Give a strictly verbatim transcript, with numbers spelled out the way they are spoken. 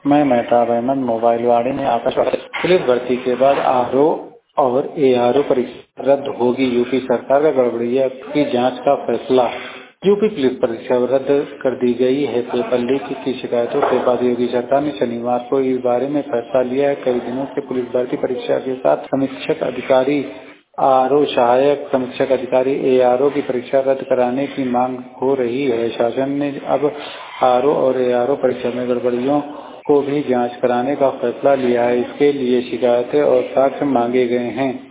मैं मेहताब अहमद मोबाइलवाड़ी में आकाशवाणी। पुलिस भर्ती के बाद आरओ और एआरओ परीक्षा रद्द होगी। यूपी सरकार का गड़बड़िया की जांच का फैसला। यूपी पुलिस परीक्षा रद्द कर दी गई है। पेपर लीक की शिकायतों के बाद योगी सरकार ने शनिवार को इस बारे में फैसला लिया है। कई दिनों से पुलिस भर्ती परीक्षा के साथ समीक्षक अधिकारी, आरओ, सहायक समीक्षक अधिकारी, एआरओ की परीक्षा रद्द कराने की मांग हो रही है। शासन ने अब आरओ और एआरओ परीक्षा में गड़बड़ियों को भी जांच कराने का फैसला लिया है। इसके लिए शिकायतें और साक्ष्य मांगे गए हैं।